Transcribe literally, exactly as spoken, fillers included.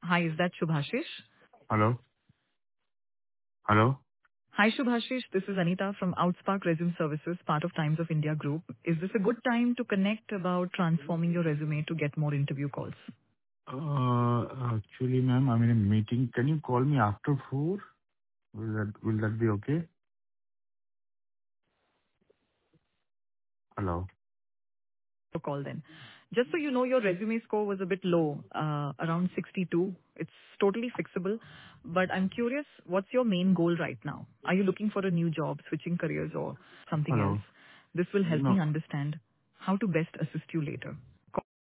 Hi, is that Shubhashish? Hello? Hello? Hi, Shubhashish. This is Anita from Outspark Resume Services, part of Times of India Group. Is this a good time to connect about transforming your resume to get more interview calls? Uh, Actually, ma'am, I'm in a meeting. Can you call me after four? Will that will that be okay? Hello? A call then. Just so you know, your resume score was a bit low, uh, around sixty-two. It's totally fixable, but I'm curious, what's your main goal right now? Are you looking for a new job, switching careers, or something else? Hello? This will help me No. understand how to best assist you later.